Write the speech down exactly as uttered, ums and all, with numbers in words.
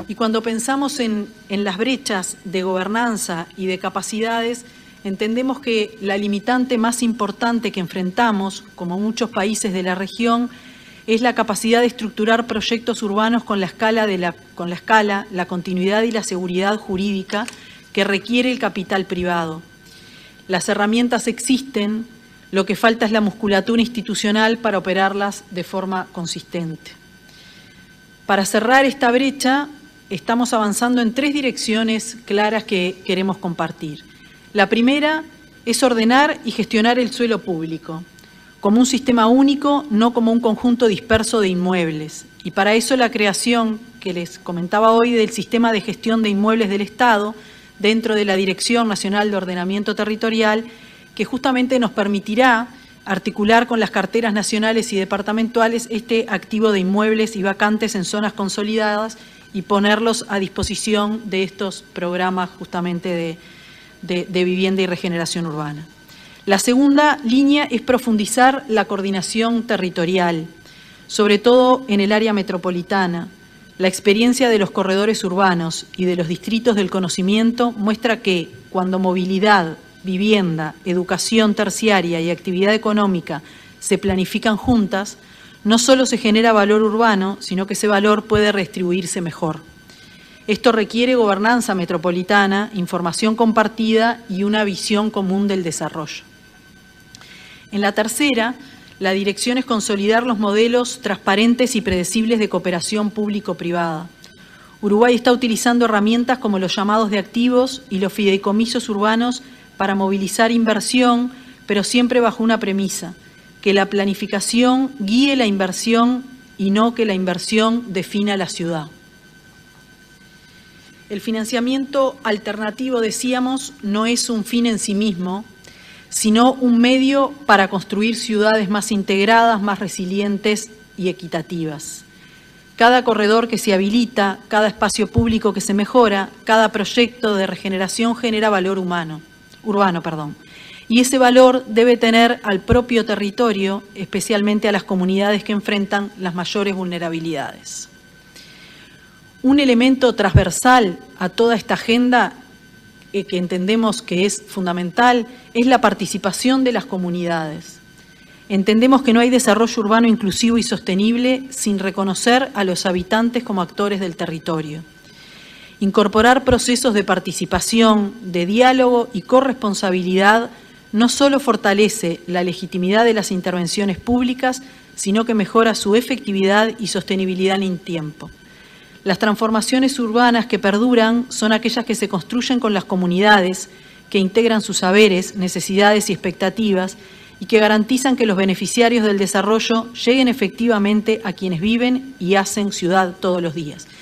Y cuando pensamos en, en las brechas de gobernanza y de capacidades, entendemos que la limitante más importante que enfrentamos, como muchos países de la región, es la capacidad de estructurar proyectos urbanos con la escala, de la, con la, escala la continuidad y la seguridad jurídica que requiere el capital privado. Las herramientas existen, lo que falta es la musculatura institucional para operarlas de forma consistente. Para cerrar esta brecha, estamos avanzando en tres direcciones claras que queremos compartir. La primera es ordenar y gestionar el suelo público, como un sistema único, no como un conjunto disperso de inmuebles. Y para eso la creación, que les comentaba hoy, del Sistema de Gestión de Inmuebles del Estado, dentro de la Dirección Nacional de Ordenamiento Territorial, que justamente nos permitirá articular con las carteras nacionales y departamentales este activo de inmuebles y vacantes en zonas consolidadas y ponerlos a disposición de estos programas justamente de, de, de vivienda y regeneración urbana. La segunda línea es profundizar la coordinación territorial, sobre todo en el área metropolitana. La experiencia de los corredores urbanos y de los distritos del conocimiento muestra que cuando movilidad, vivienda, educación terciaria y actividad económica se planifican juntas, no solo se genera valor urbano, sino que ese valor puede redistribuirse mejor. Esto requiere gobernanza metropolitana, información compartida y una visión común del desarrollo. En la tercera, la dirección es consolidar los modelos transparentes y predecibles de cooperación público-privada. Uruguay está utilizando herramientas como los llamados de activos y los fideicomisos urbanos para movilizar inversión, pero siempre bajo una premisa, que la planificación guíe la inversión y no que la inversión defina la ciudad. El financiamiento alternativo, decíamos, no es un fin en sí mismo, sino un medio para construir ciudades más integradas, más resilientes y equitativas. Cada corredor que se habilita, cada espacio público que se mejora, cada proyecto de regeneración genera valor humano, urbano, perdón. Y ese valor debe tener al propio territorio, especialmente a las comunidades que enfrentan las mayores vulnerabilidades. Un elemento transversal a toda esta agenda, eh, que entendemos que es fundamental, es la participación de las comunidades. Entendemos que no hay desarrollo urbano inclusivo y sostenible sin reconocer a los habitantes como actores del territorio. Incorporar procesos de participación, de diálogo y corresponsabilidad no solo fortalece la legitimidad de las intervenciones públicas, sino que mejora su efectividad y sostenibilidad en el tiempo. Las transformaciones urbanas que perduran son aquellas que se construyen con las comunidades, que integran sus saberes, necesidades y expectativas, y que garantizan que los beneficiarios del desarrollo lleguen efectivamente a quienes viven y hacen ciudad todos los días.